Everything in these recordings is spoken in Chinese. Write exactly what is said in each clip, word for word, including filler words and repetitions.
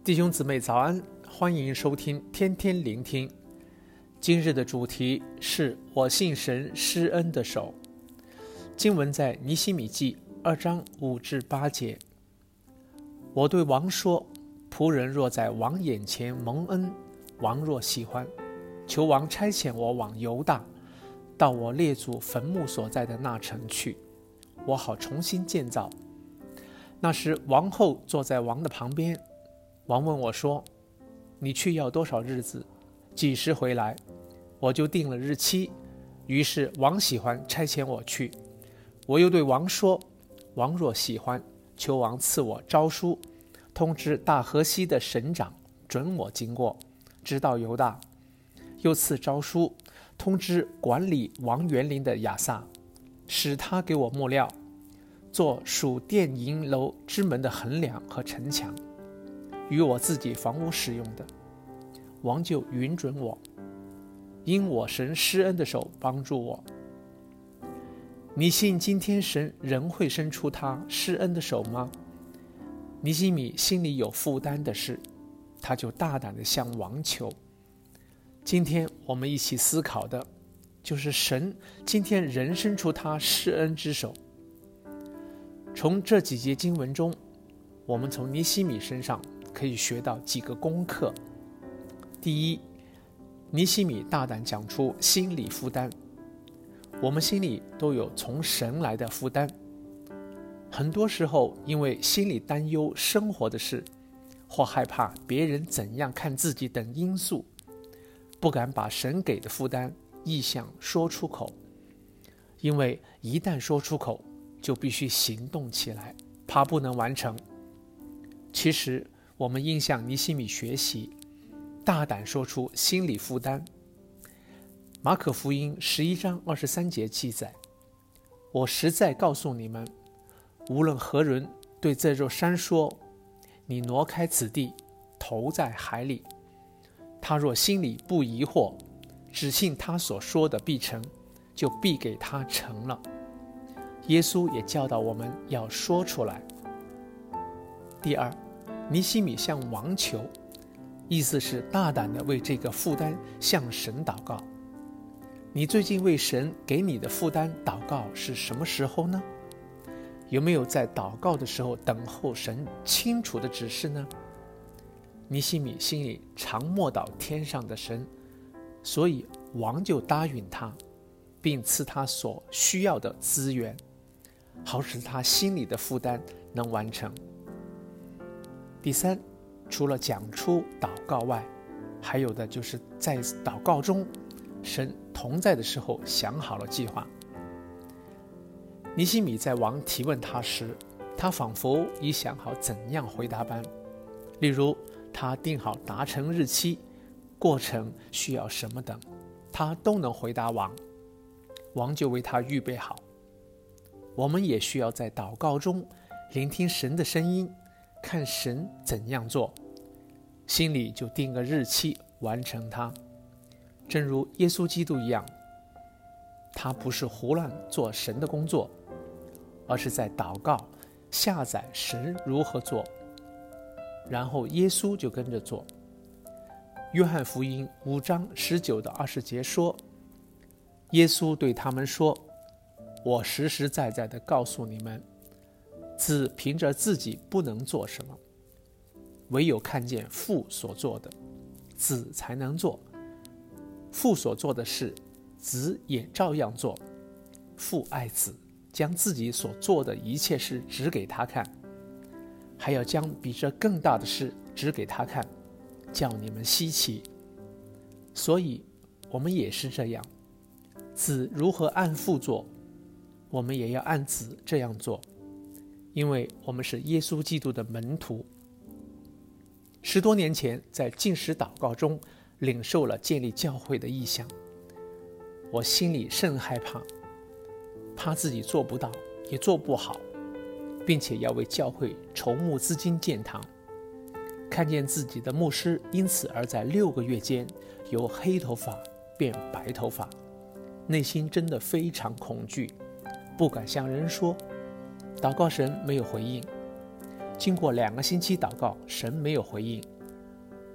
弟兄姊妹早安，欢迎收听天天聆听。今日的主题是我信神施恩的手。经文在尼希米记二章五至八节。我对王说，仆人若在王眼前蒙恩，王若喜欢，求王差遣我往犹大，到我列祖坟墓所在的那城去，我好重新建造。那时王后坐在王的旁边，王问我说，你去要多少日子，几时回来？我就定了日期。于是王喜欢差遣我去。我又对王说，王若喜欢，求王赐我诏书，通知大河西的省长，准我经过，直到犹大。又赐诏书，通知管理王园林的亚撒，使他给我木料，做属殿营楼之门的横梁和城墙，与我自己房屋使用的。王就允准我，因我神施恩的手帮助我。你信今天神仍会伸出他施恩的手吗？尼希米心里有负担的事，他就大胆地向王求。今天我们一起思考的就是神今天仍伸出他施恩之手。从这几节经文中，我们从尼希米身上可以学到几个功课。第一，尼希米大胆讲出心理负担。我们心里都有从神来的负担，很多时候因为心里担忧生活的事，或害怕别人怎样看自己等因素，不敢把神给的负担意向说出口，因为一旦说出口，就必须行动起来，怕不能完成。其实我们应向尼希米学习，大胆说出心理负担。马可福音十一章二十三节记载，我实在告诉你们，无论何人对这座山说，你挪开此地，投在海里，他若心里不疑惑，只信他所说的必成，就必给他成了。耶稣也教导我们要说出来。第二，尼希米向王求，意思是大胆地为这个负担向神祷告。你最近为神给你的负担祷告是什么时候呢？有没有在祷告的时候等候神清楚的指示呢？尼希米心里常默祷天上的神，所以王就答应他，并赐他所需要的资源，好使他心里的负担能完成。第三，除了讲出祷告外，还有的就是在祷告中神同在的时候想好了计划。尼希米在王提问他时，他仿佛已想好怎样回答般，例如他定好达成日期、过程需要什么等，他都能回答王，王就为他预备好。我们也需要在祷告中聆听神的声音，看神怎样做，心里就定个日期完成它。正如耶稣基督一样，他不是胡乱做神的工作，而是在祷告下载神如何做，然后耶稣就跟着做。约翰福音五章十九到二十节说，耶稣对他们说，我实实在在地告诉你们，子凭着自己不能做什么，唯有看见父所做的，子才能做。父所做的事，子也照样做。父爱子，将自己所做的一切事指给他看，还要将比这更大的事指给他看，叫你们稀奇。所以我们也是这样，子如何按父做，我们也要按子这样做，因为我们是耶稣基督的门徒。十多年前在禁食祷告中领受了建立教会的意向，我心里甚害怕，怕自己做不到也做不好，并且要为教会筹募资金建堂。看见自己的牧师因此而在六个月间由黑头发变白头发，内心真的非常恐惧，不敢向人说。祷告神没有回应，经过两个星期祷告，神没有回应，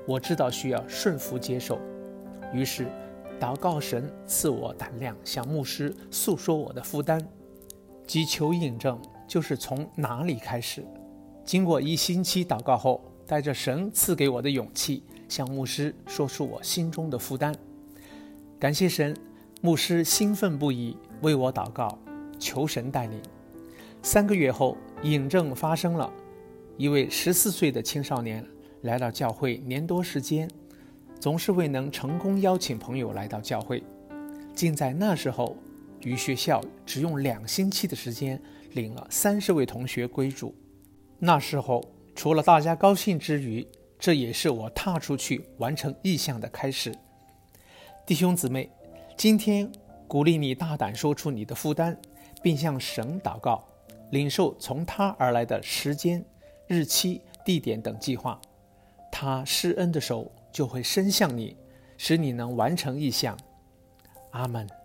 我知道需要顺服接受，于是祷告神赐我胆量，向牧师诉说我的负担。祈求印证就是从哪里开始。经过一星期祷告后，带着神赐给我的勇气，向牧师说出我心中的负担。感谢神，牧师兴奋不已，为我祷告，求神带领。三个月后，印证发生了。一位十四岁的青少年来到教会年多时间，总是未能成功邀请朋友来到教会，竟在那时候于学校只用两星期的时间领了三十位同学归主。那时候除了大家高兴之余，这也是我踏出去完成异象的开始。弟兄姊妹，今天鼓励你大胆说出你的负担，并向神祷告，领受从他而来的时间、日期、地点等计划，他施恩的手就会伸向你，使你能完成异象。阿们。